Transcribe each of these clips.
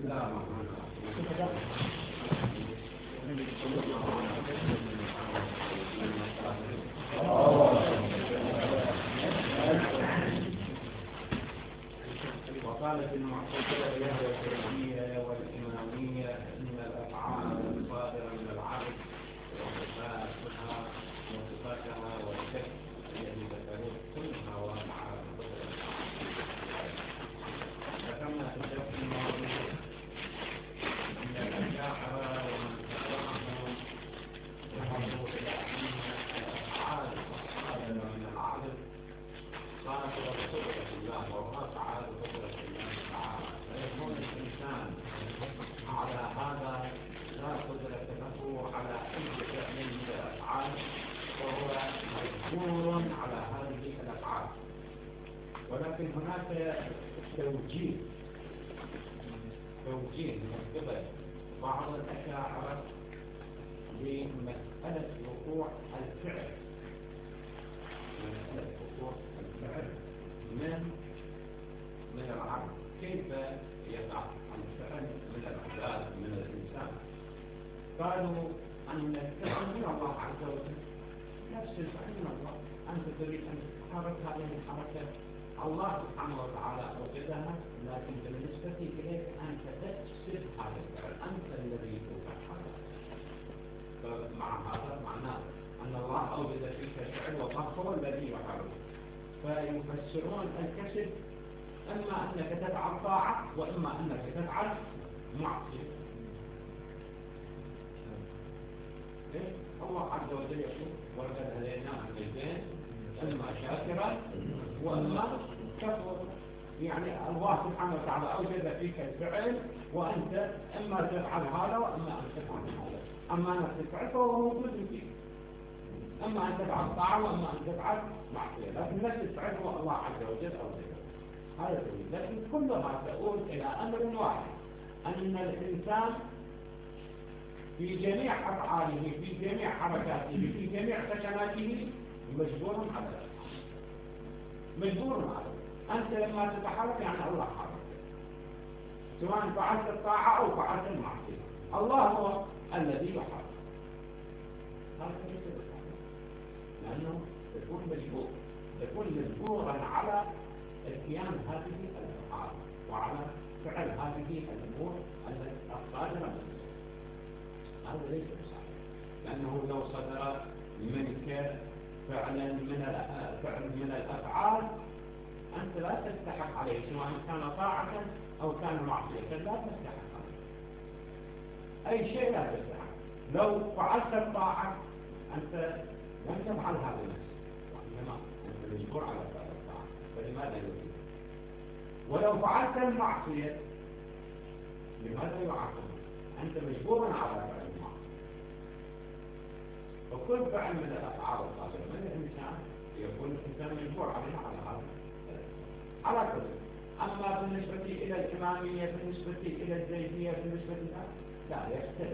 وقالت المعتزلة والجهمية والإمامية إن الأفعال الصادرة من العبد وصفاتها والكسب الذي ذكروه كلها واقعة بقدرة الله. فكما تشبه الماضي أن الأشاعرة ومن تبعهم ذهبوا إلى أن الأفعال الصادرة من العبد صادرة بقدرة الله وواقعة بقدرة الله تعالى، فيكون الإنسان على هذا لا قدرة له على أي فعل من الأفعال، وهو مجبور على هذه الأفعال. ولكن هناك توجيه من قبل بعض الأشاعرة لمسألة وقوع الفعل، من العبد. كيف يقع الفعل من العباد من الإنسان؟ قالوا أن الفعل من الله عز وجل، نفس الفعل من الله. أنت تريد أن تحرك هذه الحركة، الله سبحانه وتعالى أوجدها، لكن بالنسبة إليك أنت تكسب هذا الفعل، أنت الذي توقع هذا. فمع هذا معناه أن الله أوجد فيك الفعل والله هو الذي يحرك. فيفسرون الكسب إما أنك تفعل طاعة وإما أنك تفعل معصية. الله عز وجل يقول ولقد هديناه النجدين إما شاكرا وإما كفورا. يعني الله سبحانه وتعالى أوجد فيك الفعل وأنت إما تفعل هذا وإما أن تفعل هذا. أما أن تفعل فهو موجود فيك، أما أن تفعل طاعة وأما أن تفعل معصية، لكن نفس الفعل هو الله عز وجل أوجده. هذا دليل. لكن كلها تؤول إلى أمر واحد، أن الإنسان في جميع أفعاله، في جميع حركاته، في جميع سكناته مجبور على ذلك. مجبور على ذلك. أنت لما تتحرك يعني الله حرك، سواء فعلت الطاعة أو فعلت المعصية، الله هو الذي يحرك. هذا ليس بالحرك، لأنه يكون مجبورا على اتيان هذه الأفعال وعلى فعل هذه الأمور الصادرة منه. هذا ليس بصحيح، لأنه لو صدر منك فعلا من الأفعال أنت لا تستحق عليه، سواء كان طاعة أو كان معصية، لا تستحق عليه أي شيء، لا تستحق. لو فعلت الطاعة أنت لم تفعلها بنفسك، وإنما أنت مجبور على فعل الطاعة، فلماذا يجب؟ ولو فعلت المعصية لماذا يعاقب؟ أنت مجبور على فعل المعصية. وكل فعل من الأفعال الصادرة من الإنسان يكون الإنسان مجبور عليه على كل. أما بالنسبة إلى الإمامية، بالنسبة إلى الزيدية، بالنسبة لا يختلف.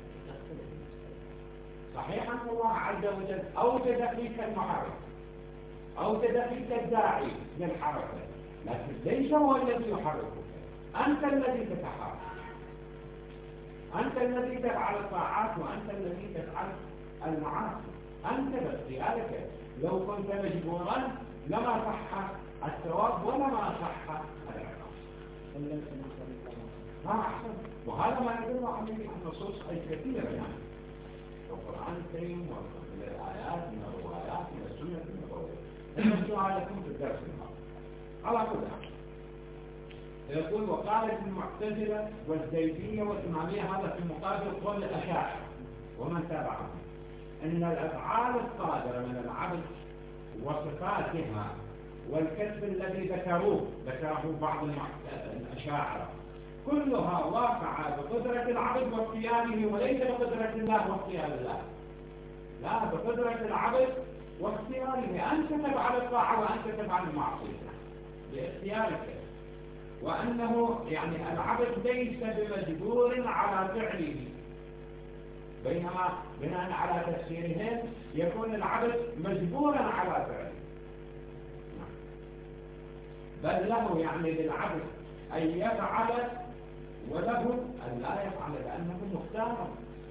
صحيح أن الله عز وجل أوجد فيك المحرك، أوجد فيك الداعي للحركة، لكن ليس هو الذي يحركك، أنت الذي تتحرك، أنت الذي تفعل الطاعات وأنت الذي تفعل المعاصي، أنت باختيارك. لو كنت مجبورا لما صح الثواب ولما صح العقاب. أحسن. وهذا ما يدل عليه النصوص الكثيرة، يعني القرآن الكريم ومن الآيات من الروايات من السنة النبوية. نرجع لكم في الدرس على كل حال. يقول وقالت المعتزلة والزيدية والإمامية، هذا في مقابل قول الأشاعرة ومن تابعهم، أن الأفعال الصادرة من العبد وصفاتها والكسب الذي ذكره بعض الأشاعرة كلها واقعة بقدرة العبد واختياره، وليس بقدرة الله واختيار الله. لا، بقدرة العبد واختياره. أنت تفعل الطاعة وأنت تفعل المعصية باختيارك، وأنه يعني العبد ليس بمجبور على فعله، بينما بناء على تفسيرهم يكون العبد مجبورا على فعله. بل له يعني للعبد أن يفعل وله أن لا يفعل لأنه مختار.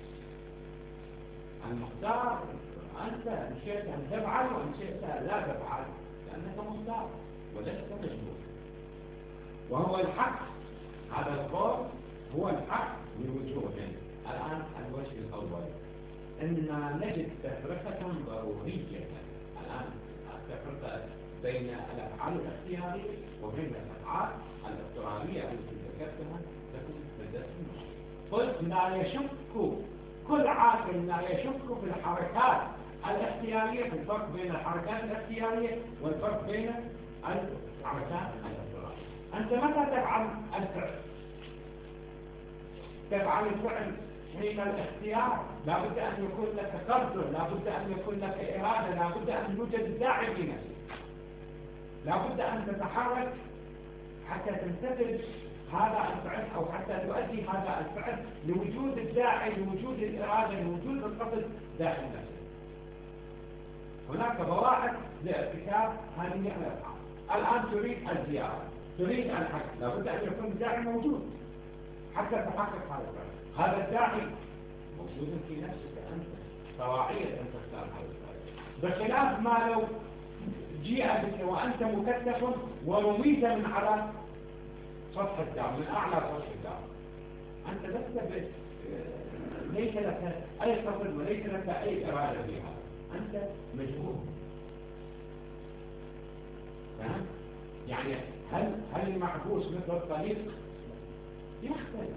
المختار أنت إن شئت أن تفعل وإن شئت لا تفعل لأنك مختار ولست مجبور. وهو الحق، هذا القول هو الحق لوجوه. الآن الوجه الأول أن نجد تفرقة ضرورية. الآن التفرقة بين الأفعال الاختيارية وبين الأفعال الاضطرارية التي ذكرتها تكون بالدسم. قلت لا يشك كل عاقل لا يشك في الحركات الاختيارية، في الفرق بين الحركات الاختيارية والفرق بين الحركات الاضطرارية. أنت متى تفعل الفعل؟ تفعل الفعل حين الاختيار لا بد أن يكون لك قدر، لا بد أن يكون لك إرادة، لا بد أن يوجد داعي في نفسك، لا بد أن تتحرك حتى تنتفذ هذا الفعل أو حتى تؤدي هذا الفعل لوجود الداعي، لوجود الإرادة، لوجود القصد داخل نفسك. هناك بواعث لارتكاب هذه الأفعال. الآن تريد الزيارة، تريد الحج، لا بد أن يكون الداعي موجود حتى تحقق هذا الفعل. هذا الداعي موجود في نفسك أنت، طواعية أن تختار هذا الفعل، بخلاف ما لو جيء بك وأنت مكتف ورميت من على سطح الدار، من أعلى سطح الدار، أنت ليس لك أي قصد وليس لك أي إرادة فيها، أنت مجبور. فهم؟ يعني هل المحبوس مثل الطريق؟ يختلف.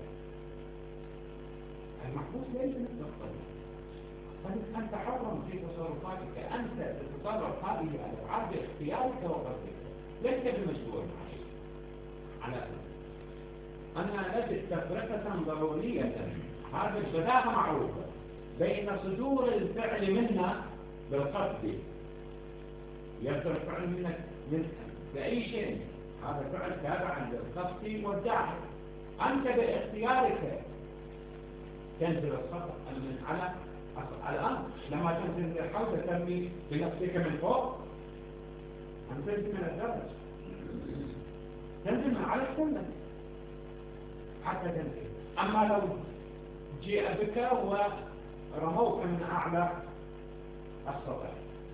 المحبوس ليس مثل الطريق. أنت حر في تصرفاتك، أنت تتصرف هذه الأفعال باختيارك وقصدك، ليس بمجبور على أننا نجد تفرقة ضرورية، هذه البداهة معروفة بين صدور الفعل منا بالقصد، يصدر الفعل منك بأي شيء، هذا فعل تابع للقصد والداعي. أنت باختيارك تنزل السطح من على الآن لما تنزل الحوض ترمي بنفسك من فوق، أنت تنزل من الدرج، تنزل من على السلم حتى تنزل. أما لو جاء بك ورموك من أعلى السطح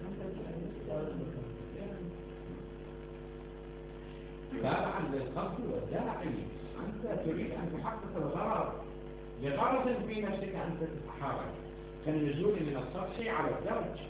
تابعا للقصد والداعي، أنت تريد أن تحقق الغرض لغرض في نفسك أنت تتحرك كالنزول من السطح على الدرج.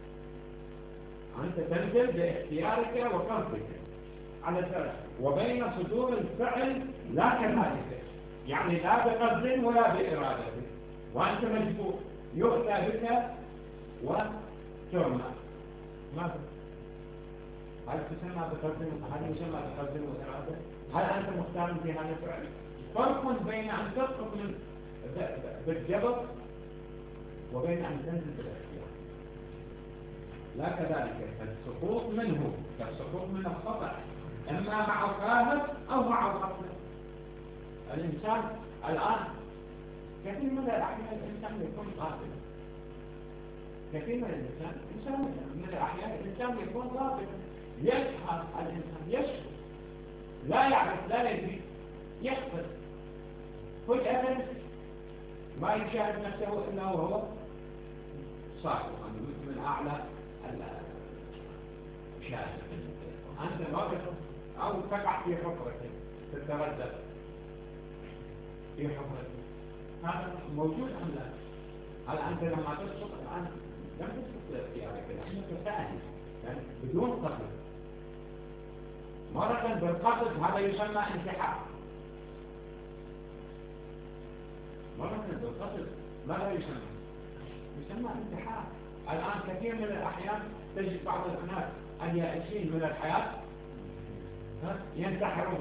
أنت تنزل باختيارك وقصدك على الدرج، وبين صدور الفعل لا كذلك، يعني لا بقصد ولا بإرادة، وأنت مجبور يؤتى بك وترمى. ماذا؟ هل تسمى بقصد؟ هل يسمى بقصد وإرادة؟ هل أنت مختار في هذا الفعل؟ فرق بين أن تسقط بالجبر وبين أن تنزل بالاختيار. لا كذلك السقوط منه كالسقوط من السطح، إما مع القاهر أو مع الغفلة. الإنسان الآن كثير من الأحيان الإنسان يكون غافلا، كثير من الأحيان الإنسان يكون غافلا، يسهر الإنسان، يشكو، لا يعرف، لا يدري، يخطئ فجأة ما يشاهد نفسه إلا وهو صاحب من أعلى الشاشة. أنت واقف أو تقع في حفرة تتردد في حفرة، هذا موجود أم لا؟ هل أنت لما تسقط الآن لم تسقط باختيارك لأنك ساهل يعني بدون قصد، مرة بالقصد هذا يسمى انتحار، مرة بالقصد ماذا يسمى انتحار. الآن كثير من الأحيان تجد بعض الناس اليائسين من الحياة ينتحرون،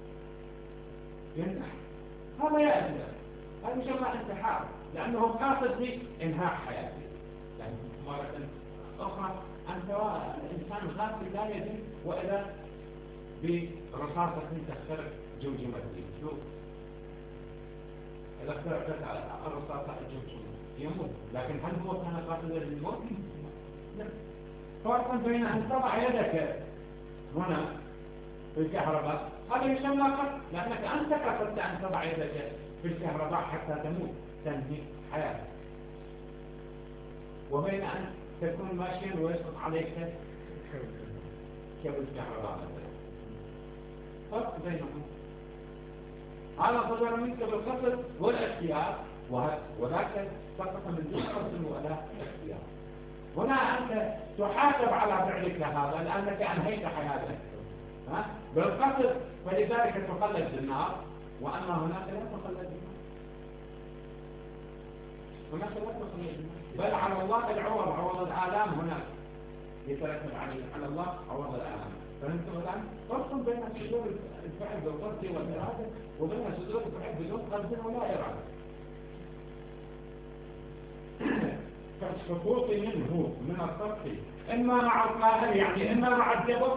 هذا يأس، هذا يسمى انتحار لأنه قاصد لإنهاء حياته. يعني مرة أخرى أنت الإنسان غافل لا يدري وإذا برصاصة تخترق جمجمته، شوف إذا اخترقت الرصاصة الجمجمة يموت، لكن هل هو كان قاصدا للموت؟ لا. فرق بين أن تضع يدك هنا في الكهرباء هذا يسمى قتل، لأنك أنت قصدت أن تضع يدك في الكهرباء حتى تموت تنهي حياتك، وبين أن تكون ماشيا ويسقط عليك كبد كهرباء. فرق بينهم. هذا صدر منك بالقصد والاختيار، وذاك سقط من دون قصد ولا اختيار. هنا أنت تحاسب على فعلك هذا لأنك أنهيت حياتك بالقصد، فلذلك تخلد بالنار، وأما هناك لا تخلد بالنار. هناك لا تخلد بالنار، بل على الله العوض، عوض الآلام هناك يترتب على الله عوض الآلام. فهمتم الآن؟ فرق بين صدور الفعل بالقصد والإرادة وبين صدور الفعل بدون قصد ولا إرادة. كالسقوط منه من السطح إما مع القاهر، يعني إما مع الجبر،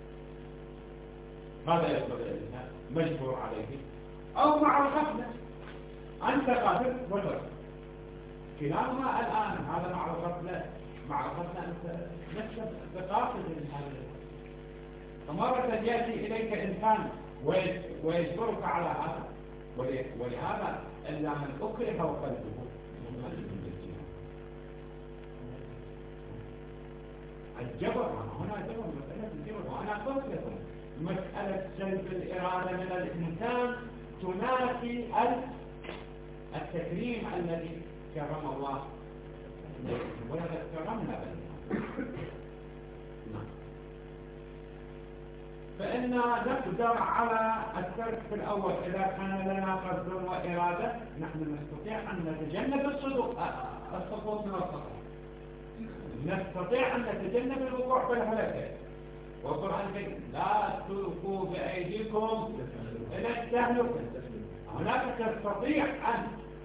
هذا يقبل الإنسان مجبور عليه، أو مع الغفلة، أنت قادر وترك. كلاهما الآن، هذا مع الغفلة، أنت نفسك بقاصد هذا. فمرة يأتي إليك إنسان ويجبرك على هذا، ولهذا إلا من أكره قلبه الجبر. هنا جبر، مسألة الجبر. وأنا قلت لكم مسألة سلب الإرادة من الإنسان تنافي التكريم الذي كرم الله ولقد كرمنا بني آدم. فإن نقدر على الترك في الأول إذا كان لنا قصد وإرادة، نحن نستطيع أن نتجنب السقوط من السطح، نستطيع أن نتجنب الوقوع في الهلكة. والقرآن يقول لا تلقوا بأيديكم إلى التهلكة. هناك تستطيع أن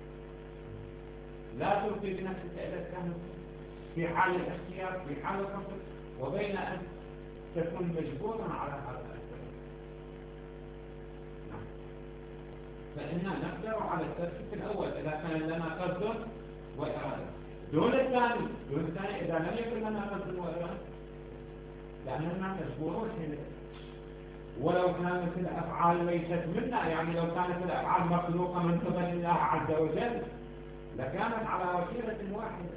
لا تلقي بنفسك إلى التهلكة في حال الاختيار، في حال القصد، وبين أن تكون مجبورا على هذا السبب. نعم. فإننا نقدر على الترك في الأول إذا كان لنا قصد وإرادة، دون الثاني إذا لم يكن لنا قصد وإرادة، لأننا مجبورون إليه. ولو كانت الأفعال ليست منا، يعني لو كانت الأفعال مخلوقة من قبل الله عز وجل لكانت على وسيلة واحدة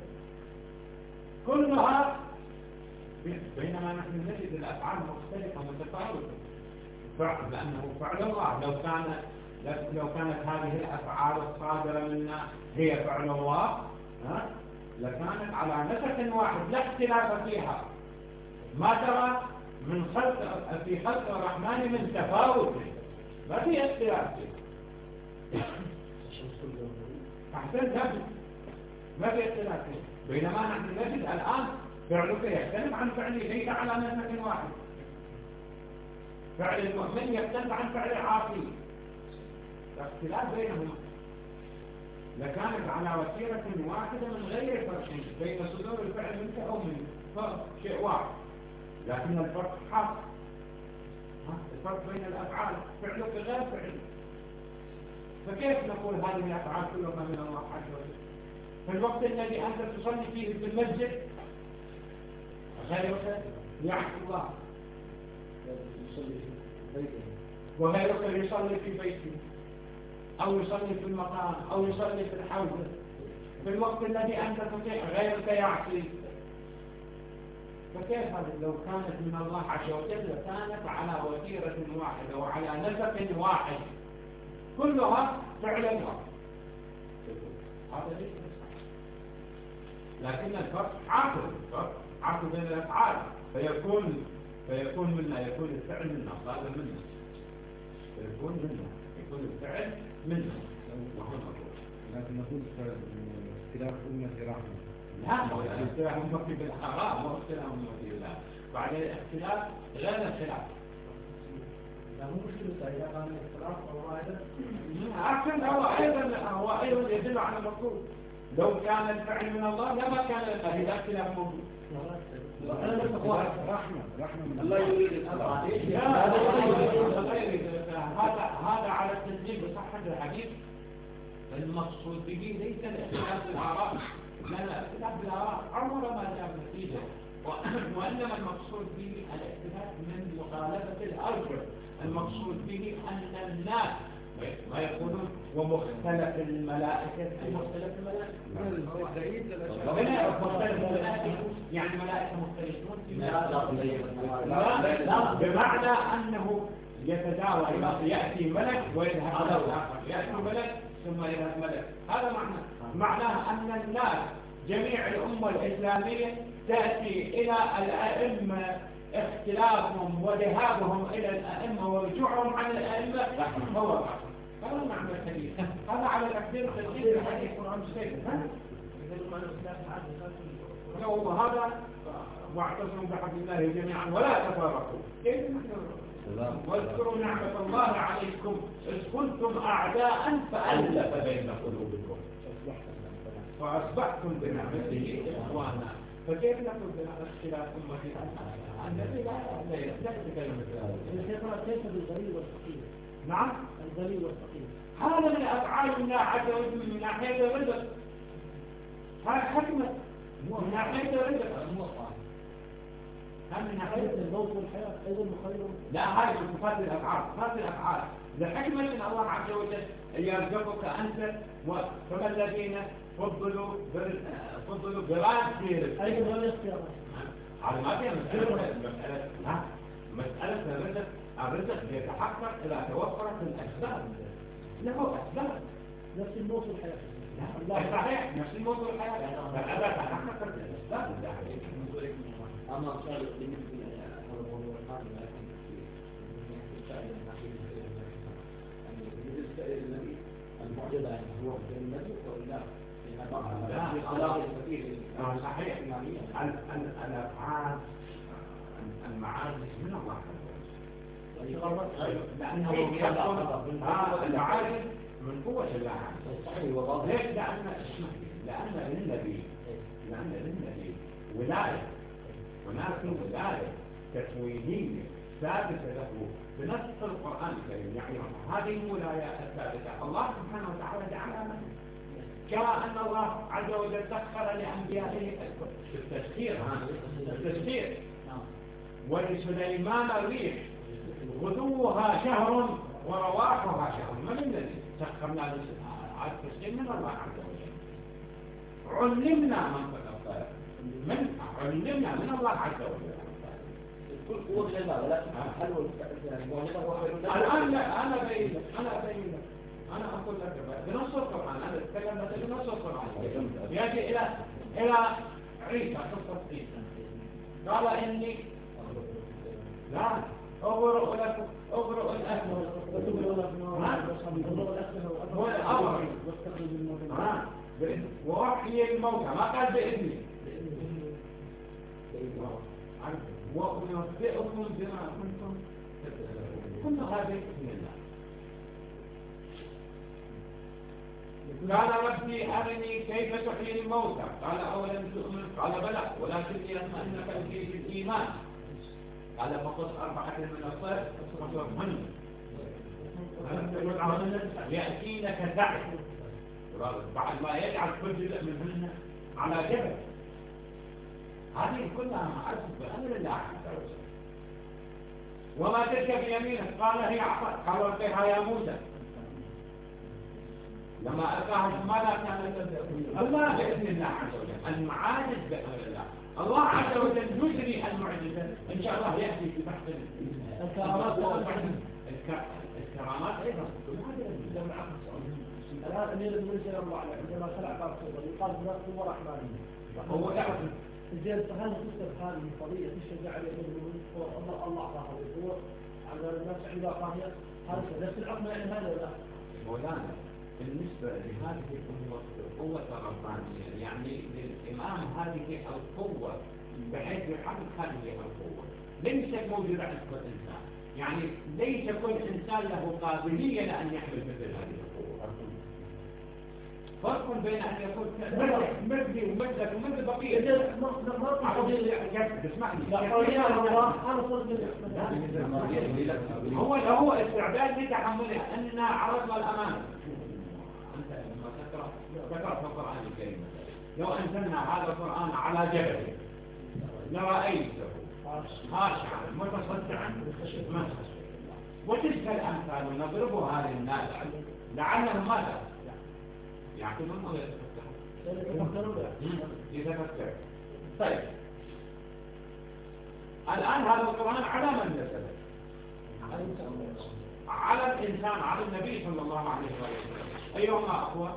كلها، بينما نحن نجد الأفعال مختلفة متفاوتة، لأنه فعل الله. لو كانت هذه الأفعال الصادرة منا هي فعل الله لكانت على نسق واحد لا اختلاف فيها. ما ترى في خلق الرحمن من تفاوت، ما في اختلاف فيه. أحسن، ما في اختلاف فيه. بينما نحن نجد الآن فعلك يختلف عن فعلي، ليس على نسق واحد. فعل المؤمن يختلف عن فعل العاصي، اختلاف بينهما. لكانت على وسيلة واحدة من غير فرق بين صدور الفعل منك أو منك، فرق شيء واحد، لكن الفرق حق. الفرق بين الأفعال، فعلك غير فعل. فكيف نقول هذه الأفعال كلها من الله عز وجل في الوقت الذي أنت تصلي فيه في المسجد غيرك يعصي الله، وغيرك يصلي في بيته أو يصلي في المقام أو يصلي في الحوزة في الوقت الذي أنت تطيع، غيرك يعصي. فكيف لو كانت من الله عز وجل كانت على وتيرة واحدة وعلى نسق واحد كلها فعل واحد؟ هذا ليس صحيح. لكن الفرق عاقل بين الأفعال، فيكون منا، يكون الفعل منا، هذا منا، يكون الفعل منا وهو مطلوب. لكن نقول اختلاف أمة رحمة. لا، هو اختلاف أمة بالحرام، هو اختلاف أمة بالله. بعد الاختلاف غير الاختلاف. لا مو مشكلة إذا كان الاختلاف أو أيضا. أحسن، هو أيضا يدل على المطلوب. لو كان الفعل من الله لما كان هذا اختلاف موجود. رحمة من الله يريد هذا على التسليم بصحة الحديث. المقصود به ليس الاختلاف بالآراء، لأن الاختلاف بالآراء عمر ما جاء نتيجة، وإنما المقصود به الاحتفاظ من مخالفة الأرجح. المقصود به أن الناس ما يقولون ومختلف الملائكة. مختلف الملائكة يعني ملائكة مختلفون بمعنى أنه يتداول، يأتي ملك ويذهب إلى الآخر، يأتي ملك ثم يذهب ملك. هذا معناه أن الناس جميع الأمة الإسلامية تأتي إلى الأئمة، اختلافهم وذهابهم إلى الأئمة ورجوعهم عن الأئمة هو هذا معنى الحديث. هذا على تقدير تلقيح الحديث القرآن الشريف. وهذا واعتصموا بحبل الله جميعا ولا تفارقوا. واذكروا نعمة الله عليكم إذ كنتم أعداء فألف بين قلوبكم فأصبحتم بنعمته إخوانا. فكيف نقول باختلاف أمتي؟ النبي لا يتكلم مثل كيف بالدليل والفقيه؟ نعم الدليل والفقيه هذا من أفعال الله عز وجل من ناحية الرزق. هذا حكمة من ناحية الرزق. هل من ناحية الموت والحياة أيضا مخير؟ لا، هذه من صفات الأفعال. صفات الأفعال لحكمة من الله عز وجل يرزقك أنت وكما الذين فضلوا براسل أيضا ولا اختيار على ما فيها مسألة الرزق يتحقق إذا توفرت الأسباب. له أسباب نفس الموت والحياة. لا صحيح نفس الموت والحياة فإذا تحققت الأسباب أما صار بالنسبة هذا الموضوع الثاني لكن بالنسبة للنبي المعجزة هو في النبي ولا صحيح. الأفعال المعارض من الله لأنه المعارض من قوة الله. ليش؟ لأن للنبي ولاية، هناك ولاية تكوينية ثابتة له بنص القرآن الكريم. يعني هذه الولاية الثابتة الله سبحانه وتعالى جعلها كما أن الله عز وجل سخر لأنبيائه التسخير ولسليمان الريح غدوها شهر ورواحها شهر. من الذي سخرنا على التسخير؟ من الله عز وجل. علمنا منطق الطير علمنا من الله عز وجل. كل قوة لله ولكن هل هو الآن أنا أبين لك أنا أقول لك بنص القرآن. أنا أتكلم لك بنص القرآن. يأتي إلى عيسى قصة عيسى قال إني لا أبرئ الأكمل هو الأمر وأحيي الموتى ما قال بإذني وأنبئكم بما كنتم كل هذه بإذن الله. قال ربي أرني كيف تحيي الموتى قال أولم تؤمن قال بلى ولكن ليطمئن قلبي بالإيمان قال فقص 4 من الطير فاصرفهن يأتينك سعي بعد ما يجعل كل جزء منهن على جبل. هذه كلها معرفة بأمر الله عز وجل. وما تلك بيمينك قال هي عصا قال القها يا موسى لما ألقاها ماذا كان الله بإذن الله عز وجل. المعاجز بأمر الله. الله عز وجل يجري المعجزة إن شاء الله يأتي في بحث الكرامات أيضا. الآن أمير الملك الله عليه عندما خلع باب صدر يقال بنفس هو رحماني هو يعرف الزين فهل تسبب هذه القضية تشجع على أمير الملك الله أعطاها القوة على الناس عندها قاهية هذا نفس العقل يعني هذا ولا مولانا بالنسبة لهذه القوة الربانية يعني للإمام هذه القوة بحيث يحقق هذه القوة ليست موجودة عند كل إنسان. يعني ليس كل إنسان له قابلية لأن يحمل مثل هذه القوة. فرق بين أن يكون مجدي ومجدك ومجد بقية تسمعني هو استعداد لتحملها أننا عرضنا الأمانة. أنت لما تقرأ في القرآن الكريم لو أنزلنا هذا القرآن على جبل لرأيته خاشعا متصدعا من خشية الله. وتلك الأمثال نضربها للناس لعلهم ماذا؟ يعقلون ولا يتفكرون؟ يتفكرون. طيب الآن هذا القرآن على من نزل؟ على الإنسان، على النبي صلى الله عليه وسلم. أيهما أقوى؟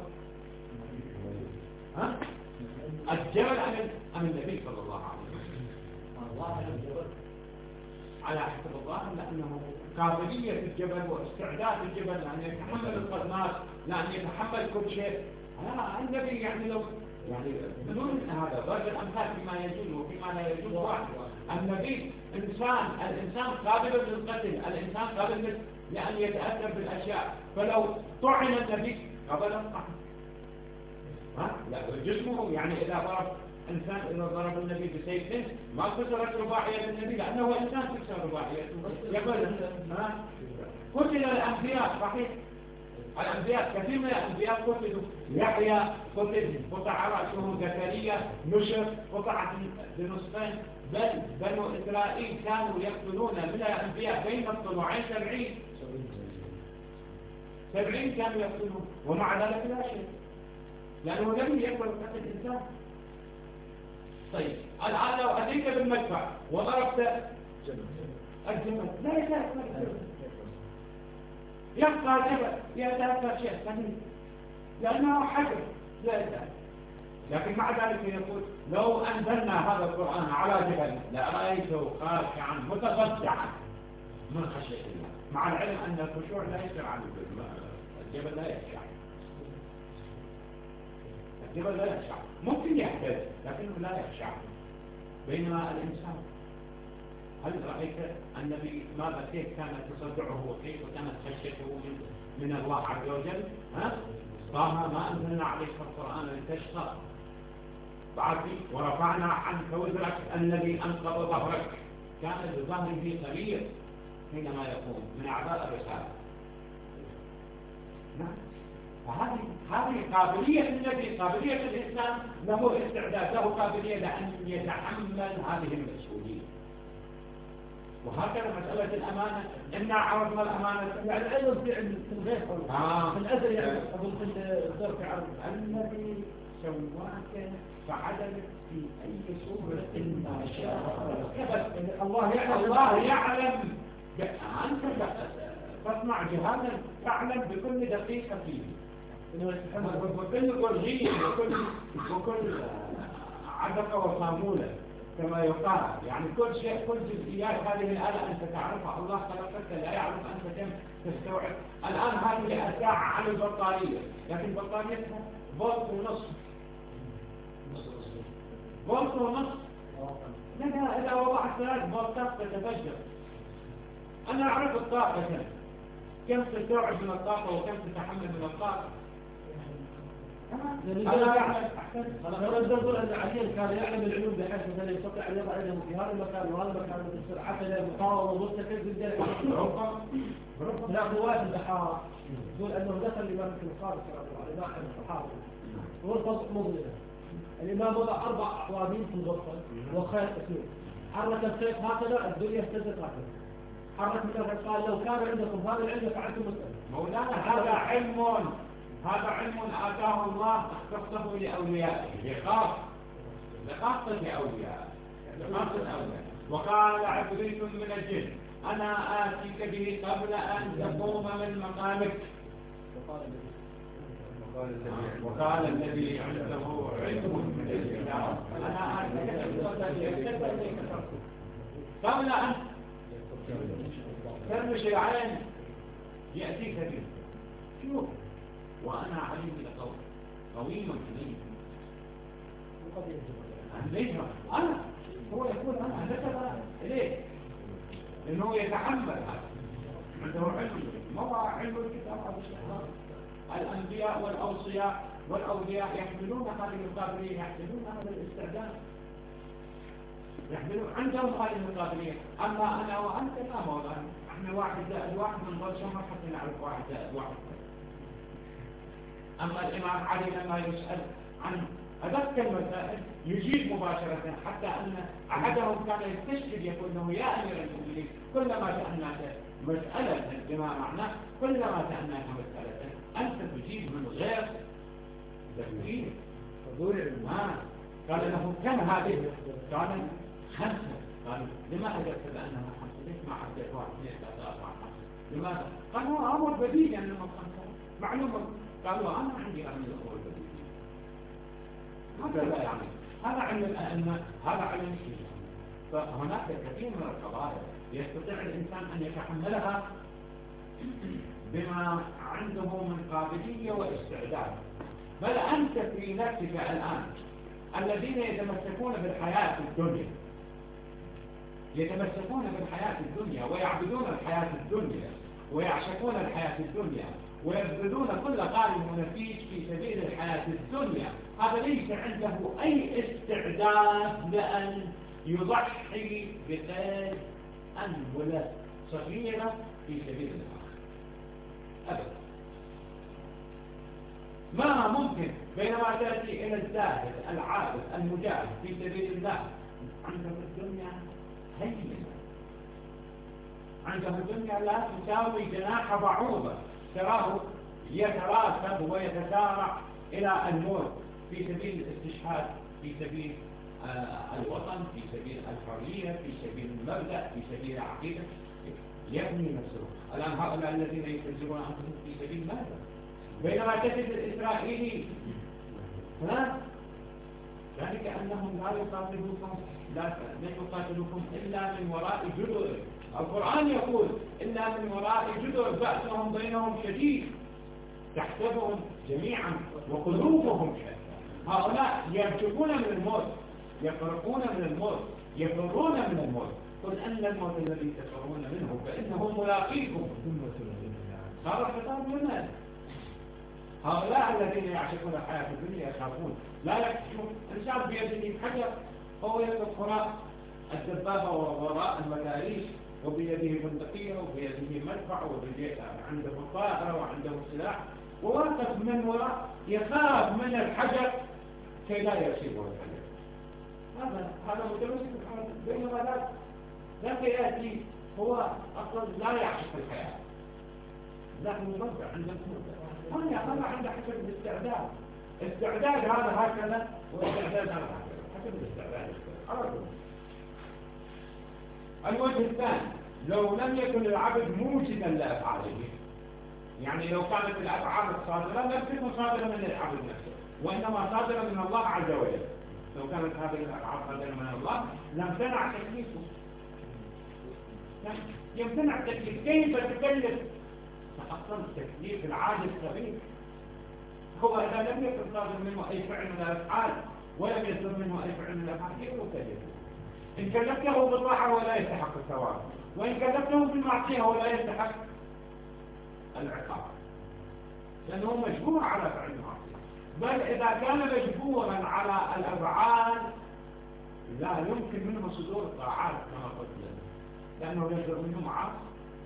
الجبل أم النبي صلى الله عليه وسلم؟ على حسب الظاهر، لأنه قابلية الجبل واستعداد الجبل لأن يتحمل الصدمات، لأن يتحمل كل شيء. النبي يعني لو يعني بدون هذا ضرب الأمثال فيما يجوز وفيما لا يجوز واحد. النبي الإنسان قابل للقتل، الإنسان قابل لأن يتأثر بالأشياء، فلو طعن النبي قبل القتل. لا جسمه يعني إذا ضرب النبي بسيف ما كسرت رباعية النبي لأنه إنسان تكسر رباعيته. يقول قتل الأنبياء صحيح، الأنبياء كثير من الأنبياء قتلوا. يحيى قتل قطع رأسه، زكريا نشر قطعت بنصفين، بل بنو إسرائيل كانوا يقتلون من الأنبياء بين الطلوعين 70 كانوا يقتلون، ومع ذلك لا شيء لأنه لم يكن قتل الإنسان. طيب الآن لو أتيت بالمدفع وضربت الجبل لا يتأثر الجبل، يبقى الجبل يتأثر شيء ثاني لأنه حجر لا يتأثر. لكن مع ذلك يقول لو أنزلنا هذا القرآن على جبل لرأيته خاشعا متصدعا من خشية الله، مع العلم أن الخشوع لا يصير عن الجبل، لا يخشع الجبل، لا يخشع، ممكن يحتاج لكنه لا يخشع. بينما الإنسان، هل رأيت النبي ماذا كيف كانت تصدعه وكيف كانت خشيته من الله عز وجل؟ طه ما أنزلنا عليك القرآن لتشقى، بعد ورفعنا عنك وزرك الذي أنقض ظهرك. كان بظهره قليل حينما يقوم من أعضاء الرسالة. هذه قابلية النبي، قابلية الإنسان له استعداد، له قابلية لأن يتحمل هذه المسؤولية. وهكذا مسألة الأمانة، إنا عرضنا الأمانة يعني أيضا في الغيب في الأزل، يعني أقول في الظرف عرض الذي سواك فعدلك في أي صورة ما شاء. الله يعلم أنت تصنع جهازا تعلم بكل دقيقة فيه، وكل برجية وكل عدقة وصامولة كما يقال، يعني كل شيء، كل جزئيات هذه الآلة أنت تعرفها. الله خلقك لا يعرف أنت كم تستوعب. الآن هذه الساعة على البطارية، لكن بطاريتها فولت ونصف، فولت ونصف. لكن إذا وضعت 3 فولتات تتفجر. أنا أعرف الطاقة كم تستوعب من الطاقة وكم تتحمل من الطاقة. أنا أقول أن علي كان يعلم العلوم بحيث أنه يستطيع أن يضع يده في هذا المكان وهذا المكان بسرعة للمقاومة والمستفيد بالدرجة. هناك رواية البحار يقول أنه دخل الإمام في الخارج الإمام الصحابي غرفة مظلمة، الإمام وضع 4 أعوامين في الغرفة وخيط أسود، حرك الخيط هكذا الدنيا اهتزت هكذا، حرك مثلا قال لو كان عندكم هذا العلم فعلتم مسألة. مولانا هذا علم آتاه الله اختصه لأوليائه، لخاصة لأوليائه. وقال عفريت من الجن أنا آتيك به قبل أن تقوم من مقامك. وقال الذي عنده علم من الكتاب أنا آتيك قبل أن ترمش العين يأتيك به. شوف، وأنا عليم لقوم قويم حليم. أنا هو يقول أنا نسب إليه إنه يتحمل هذا، عنده علم، مضى علم الكتاب على الشيطان. الأنبياء والأولياء يحملون هذه القابلية، يحملون هذا الاستعداد، يحملون عندهم هذه القابلية. أما أنا وأنت لا مولانا، احنا 1+1 من ضل شهر حتى نعرف 1+1. أما الإمام علي لما يسأل عن أدق المسائل يجيب مباشرة، حتى أن أحدهم كان يستشهد يقول له يا أمير المؤمنين كلما سألناك مسألة بما معناه كلما سألناك مسألة أنت تجيب من غير تفكير. قال له كم هذه؟ قال 5. قال لما أجبت بأنها 5؟ ليش ما عدت 1 2 3 4 5؟ لماذا؟ قال هو أمر بديهي أنهم 5 معلومة. قالوا أنا عندي أمر بديهي. هذا لا يعني هذا علم الأئمة، هذا علم الشيعة. فهناك كثير من القضايا يستطيع الإنسان أن يتحملها بما عنده من قابلية واستعداد. بل أنت في نفسك الآن الذين يتمسكون بالحياة الدنيا ويعبدون الحياة الدنيا ويعشقون الحياة الدنيا ويبذلون كل غال ونفيس في سبيل الحياة الدنيا، هذا ليس عنده أي استعداد لأن يضحي بقيد أنبلة صغيرة في سبيل الآخر أبدا. ما ممكن بينما تأتي إلى الزاهد العابد المجاهد في سبيل الله عنده الدنيا هينة، عنده الدنيا لا تساوي جناح بعوضة، تراه يتراكب ويتسارع إلى الموت في سبيل الاستشهاد، في سبيل الوطن، في سبيل الحرية، في سبيل المبدأ، في سبيل العقيدة، يبني نفسه. الآن هؤلاء الذين يفجرون أنفسهم في سبيل ماذا؟ بينما تجد الإسرائيلي ذلك أنهم لا يقاتلوكم إلا من وراء جدر. القرآن يقول إلا من وراء جدر بأسهم بينهم شديد تحسبهم جميعا وقلوبهم شتى. هؤلاء يرتقون من الموت، يفرقون من الموت، يفرون من الموت. قل أن الموت الذي تفرون منه فإنه ملاقيكم. صار الخطاب لماذا؟ هؤلاء الذين يعشقون الحياة الدنيا يخافون لا يكشفون. الإنسان بيده حجر هو يدخل وراء الدبابة وراء المداريس وبيده بندقية وبيده مدفع وعنده طائرة وعنده سلاح وواقف من وراء يخاف من الحجر كي لا يصيبه الحجر. هذا متمسك بالحياة. بينما ذاك يأتي هو أصلا لا يعشق الحياة، لكن مبدع عنده مبدع. هذا عنده حسب الاستعداد. استعداد هذا هكذا واستعداد هذا هكذا حسب الاستعداد. الوجه الثاني لو لم يكن العبد موجدا لأفعاله، يعني لو كانت الأفعال الصادرة لم تكن صادرة من العبد نفسه وإنما صادرة من الله عز وجل. لو كانت هذه الأفعال صادرة من الله لم تنع تكليفه، يمتنع التكليف. كيف تكلف؟ فأصلا التكليف العاجز الصغير هو إذا لم يكن صادر منه أي فعل من الأفعال ولم يصدر منه أي فعل من الأفعال كيف يكلفه؟ إن كلفته بالطاعة هو لا يستحق الثواب، وإن كلفته بالمعصية هو لا يستحق العقاب، لأنه مجبور على فعل المعصية. بل إذا كان مجبورا على الأفعال لا يمكن منه صدور الطاعات كما قلت لنا، لأنه يصدر منه معاصي.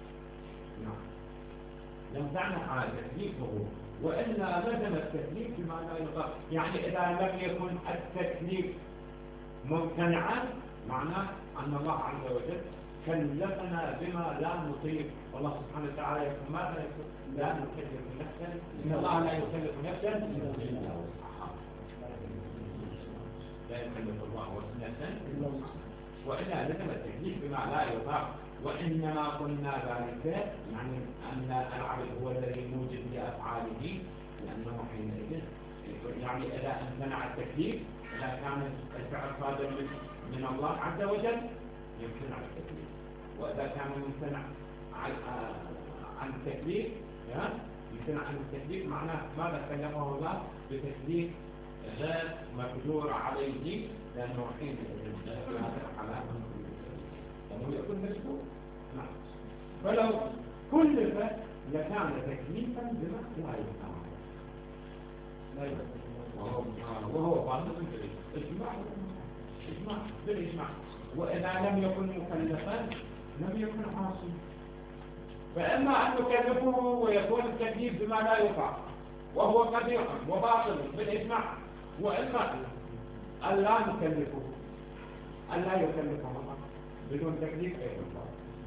لم تعنى على تكليفه، وإلا لزم التكليف بما لا يطاق. يعني إذا لم يكن التكليف ممتنعا معناه أن الله عز وجل كلفنا بما لا نطيق. والله سبحانه وتعالى يقول ماذا يقول؟ لا نكلف نفسا، إن الله لا يكلف نفسا إلا وسعها. لا يكلف الله نفسا إلا وسعها، وإلا لزم التكليف بما لا يطاق. وإنما قلنا ذلك يعني أن العبد هو الذي موجد لأفعاله، لأنه حينئذ يعني إذا امتنع التكليف، إذا كان الفعل صادر من الله عز وجل يمتنع التكليف، وإذا كان ممتنع عن التكليف يمتنع عن التكليف معناه ماذا كلفه الله بتكليف غير مقدور عليه، لأنه حينئذ على أنه يكون مجبور. فلو كلف لكان تكليفا بما لا يفهم، وهو فاضل إجماع بالإجماع. وإذا لم يكن مكلفا لم يكن عاصيا. فإما أن نكلفه ويكون التكليف بما لا يفعل وهو قدير وباطل بالإجماع، وإما أن لا نكلفه، أن لا يكلفه الله بدون تكليف غير الله،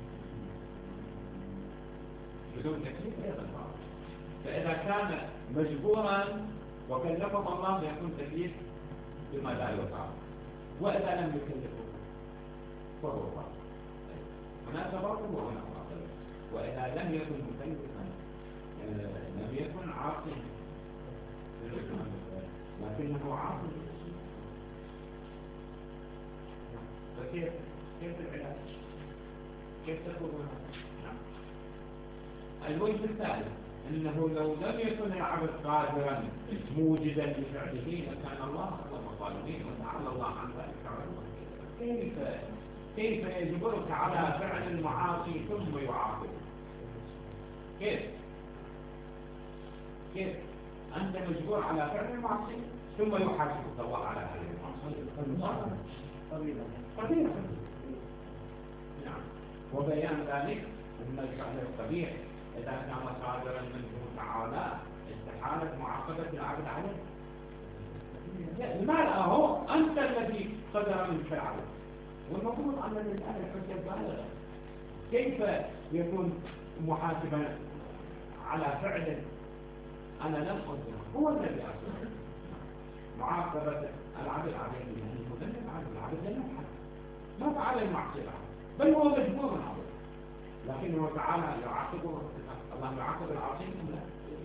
بدون تكليف غير الله. فإذا كان مجبورا وكلفه الله يكون تكليف بما لا يطاق، وإذا لم يكلفه فهو باطل. هناك باطل وهناك باطل. وإذا لم يكن مكلفا لم يكن عاصيا، لكنه عاصي. فكيف العلاج؟ كيف تكون هذا؟ الوجه الثالث أنه لو لم يكن العبد قادرا موجدا لفعله لكان الله أعلم الظالمين وتعالى الله عن ذلك. كيف يجبرك على فعل المعاصي ثم يعاقبك؟ كيف أنت مجبور على فعل المعاصي ثم يحاسبك الله على هذه المعاصي؟ قليلا. نعم. وبيان ذلك أن الفعل القبيح إذا كان صادرا منه تعالى استحالت معاقبة العبد عليه. لماذا هو أنت الذي صدر من فعله، والمفروض أن الإنسان الحجة بالغة. كيف يكون محاسبا على فعل أنا لم أصدره؟ هو الذي أصدره. معاقبة العبد عليه يعني مذنب العبد لم يفعل، ما فعل المعصية بل هو مجبور عليه، لكنه تعالى يعاقبه. الله يعاقب العاصي لا؟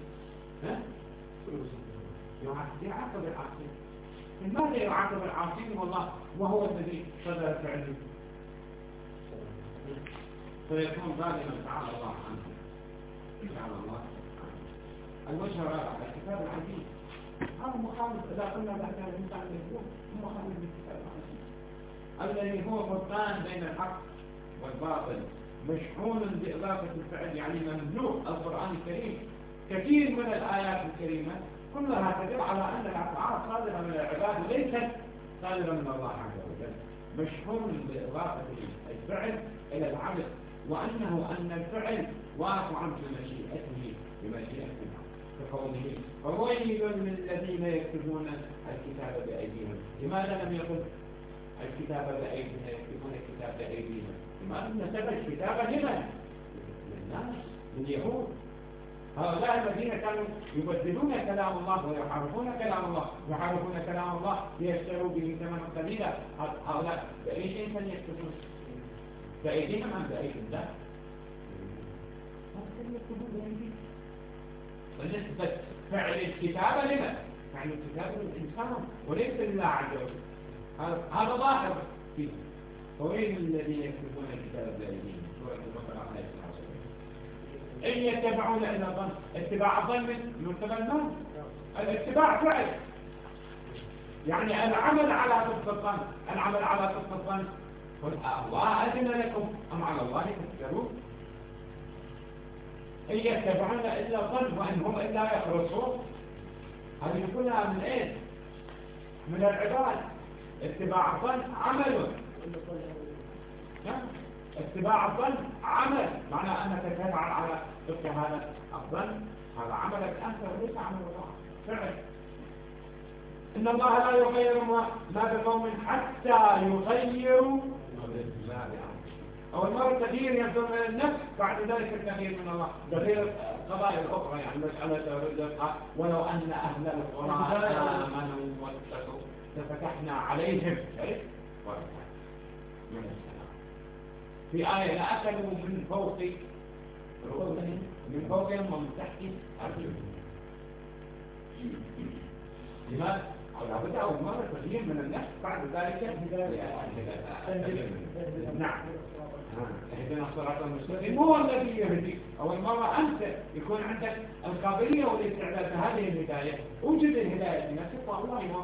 يعاقب العاصي. لماذا يعاقب العاصي والله وهو الذي صدر فعله؟ فيكون ظالما تعالى الله عنه. تعالى الله. الوجه الرابع الكتاب العزيز هذا مخالف. إذا قلنا بأن الإنسان يكون مخالف بالكتاب العزيز الذي هو فرقان بين الحق والباطل، مشحون بإضافة الفعل يعني ممنوع. القرآن الكريم كثير من الآيات الكريمة كلها تدل على أن الأفعال صادرة من العباد وليست صادرة من الله عز وجل، مشحون بإضافة الفعل إلى العبد، وأن الفعل واقع بمشيئته بمشيئته كقوله فويل للذين يكتبون الكتاب بأيديهم. لماذا لم يقل الكتاب بأيديهم يكتبون الكتاب بأيديهم؟ لماذا نسب الكتاب لمن؟ للناس، لليهود. هؤلاء الذين كانوا يبدلون كلام الله ويحاربون كلام الله، يحاربون كلام الله ليشتروا به ثمنا قليلا. هؤلاء بأي شيء كانوا يكتبون؟ بأيديهم أم بأيدي الله؟ كانوا يكتبون بأيديهم. ونسبة فعل الكتابة لمن؟ يعني الكتاب للإنسان وليس لله عز وجل. هذا ظاهر فيه. وويل الذين يكتبون الكتاب بأيديهم. سورة البقرة عليه الصلاة والسلام. إن يتبعون إلا الظن. اتباع الظن من قبل من؟ الاتباع فعل. يعني العمل على وفق الظن، العمل على وفق الظن. قل الله أذن لكم أم على الله تفترون؟ إن يتبعون إلا الظن وإن هم إلا يخرصون. هذه كلها من إيه؟ من العباد. اتباع الظن عمل. اتباع الظن عمل، معنى أنك تفعل على وفق هذا الظن، هذا عملك أنت وليس عمل الله، فعل. إن الله لا يغير ما بقوم حتى يغيروا ما بأنفسهم. أول مرة التغيير يبدو من النفس، بعد ذلك التغيير من الله. غير القضايا الأخرى يعني مسألة الرزق ولو أن أهل القرى آمنوا واتقوا لفتحنا عليهم من السلام. في آية لأكلوا من فوق رؤوسهم، من فوقهم ومن تحت أرجلهم. لماذا؟ لابد أول مرة تغيير من النفس، بعد ذلك نعم اهدنا الصراط المستقيم. هو الذي يهديك. أول مرة أنت يكون عندك القابلية والاستعداد لهذه الهداية، وجد الهداية في نفسك والله يوفق.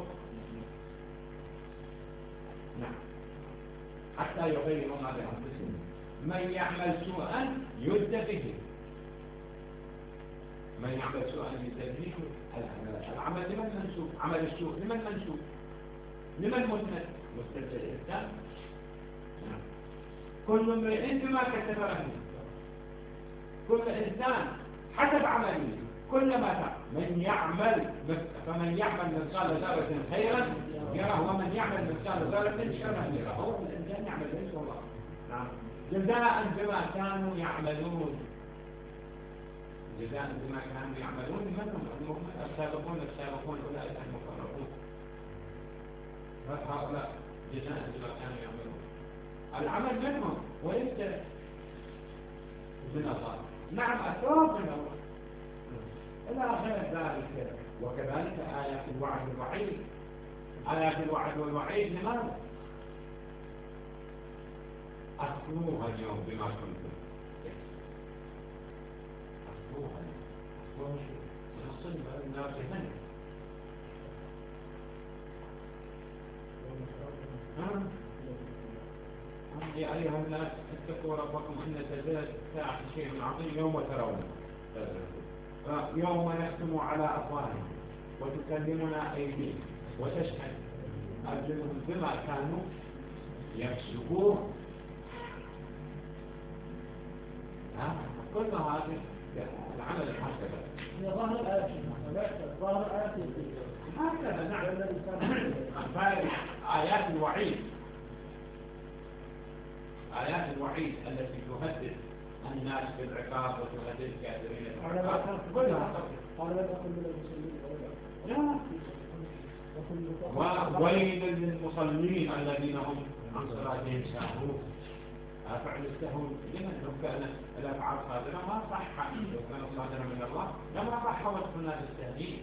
نعم حتى يغيروا ما بأنفسهم. من يعمل سوءا يجد به. من يعمل سوءا يجد به. العمل لمن منسوب؟ عمل السوء لمن منسوب؟ لمن مستند الإنسان؟ كل امرئ بما كسب رهين. كل إنسان حسب عمله كلما من يعمل فمن يعمل مثقال ذرة خيرا يره ومن يعمل مثقال ذرة شرا يره. هو الإنسان يعمل ليس الله. نعم. جزاء بما كانوا يعملون. جزاء بما كانوا يعملون. من هم السابقون أولئك المقربون. هؤلاء جزاء بما كانوا يعملون. العمل منهم وليس من الله. نعم الثواب من الله إلى غير ذلك. وكذلك آيات الوعد والوعيد. آيات الوعد والوعيد لماذا؟ أصلوها اليوم بما كنتم أصلوها نصلها الناس هنا. يا أيها الناس اتقوا ربكم إن زلزلة الساعة شيء عظيم يوم ترون. يوم نختم على أفواههم وتكلمنا أيديهم وتشهد أرجلهم بما كانوا يكسبون. كل هذه العمل الحسنة هي ظاهر الآيات. ظاهر الآيات هكذا. نعم. آيات الوعيد. آيات الوعيد التي تهدد الناس بالعقاب وتهدد الكافرين بالعقاب كلها قال لا تكن من المسلمين. وويل للمصلين الذين هم عن صلاتهم ساهون. فعل السهو لمن لو كان الأفعال صادرة ما صح. لو كان صادرة من الله لما صح وصف الناس التهديد.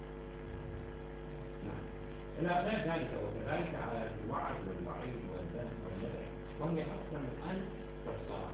إلى غير ذلك. وكذلك على الوعد والوعيد والذنب والندى وهي أكثر من أن والصلاة.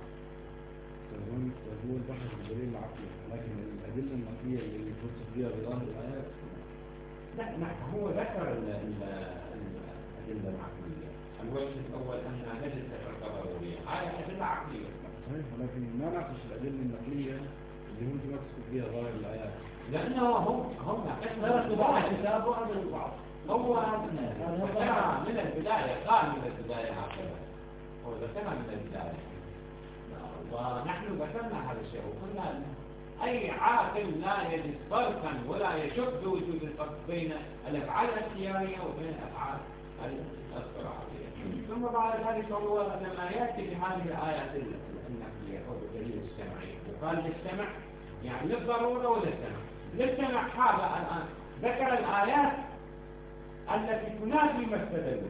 هو البحث بالدليل العقلي، لكن الأدلة النقلية اللي توصف بها بظاهر الآيات نعم. هو ذكر الأدلة العقلية. الوجه الأول أن نجد تفرق ضرورية. هذه أدلة عقلية. صحيح، ولكن ما ناقش الأدلة النقلية اللي هو توصف بها ظاهر الآيات. لأنه هم ناقشنا الكتاب وهذا البعض. هو ذكرها من البداية. قال من البداية هكذا. هو ذكرها من البداية. ونحن ذكرنا هذا الشيء وقلنا أي عاقل لا يجد فرقا ولا يشك بوجود الفرق بين الأفعال الاختيارية وبين الأفعال الاضطرارية. ثم بعد ذلك هو لما يأتي بهذه الآيات النقلية أو بالدليل السمعي وقال للسمع يعني للضرورة وللسمع. للسمع هذا الآن ذكر الآيات التي تنافي ما استدل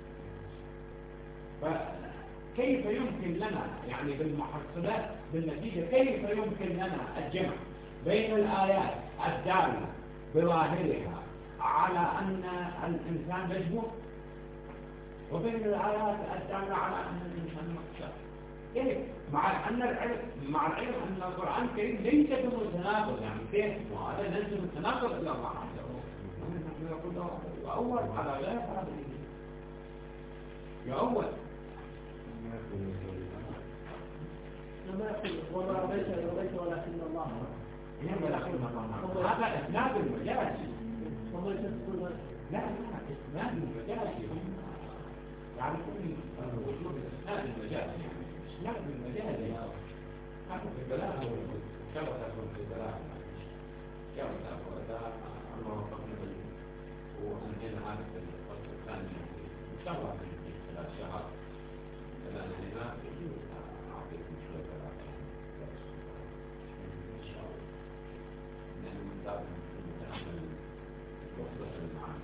به. كيف يمكن لنا يعني بالمحصلات بالنتيجة كيف يمكن لنا الجمع بين الآيات الدالة بظاهرها على أن الإنسان مجبور وبين الآيات الدالة على أن الإنسان مقصر؟ كيف؟ مع العلم أن القرآن الكريم ليس بمتناقض. يعني كيف؟ وهذا ليس متناقض إلا الله عز وجل. نحن نقول وأول على غير هذا يأول. لما يقول وما ربيت ولكن الله. هذا إسناد المجازي. لا إسناد المجازي. يعرفون وجود إسناد المجازي. إسناد المجازي هذا في البلاغة كما تكون في البلاغة كما تكون الله وفقنا وأنهينا هذا في الفصل الثاني إن شاء الله في 3 شهر. الآن هنا أعطيكم شوية إن شاء الله. نحن نتعامل وصلة المعاني.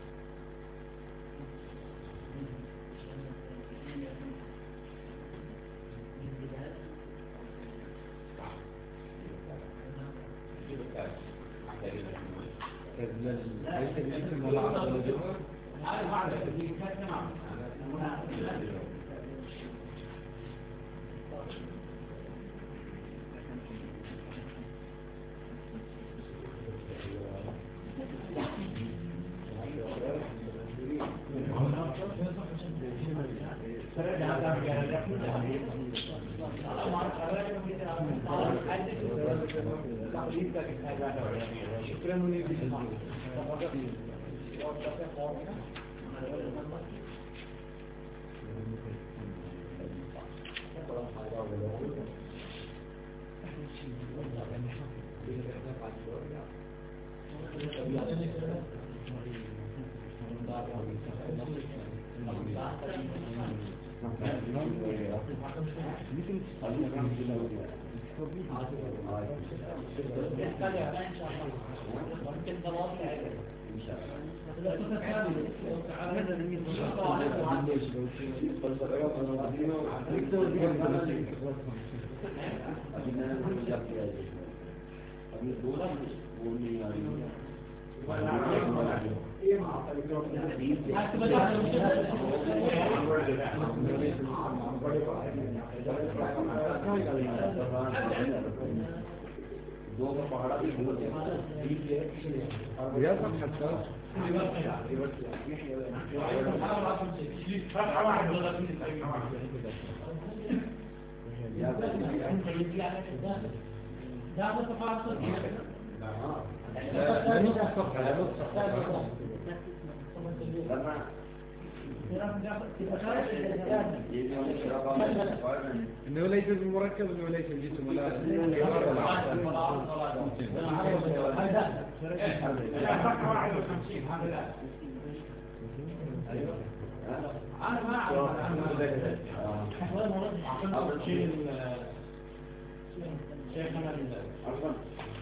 جيب الثالث حتى ليس الاسم ولا عقل ولا جوهر. هذا معنى الذي كان تمام. شكرا. انه ليس بالمركب انه ليس الجسم ولا أنا ما أعرف شيخنا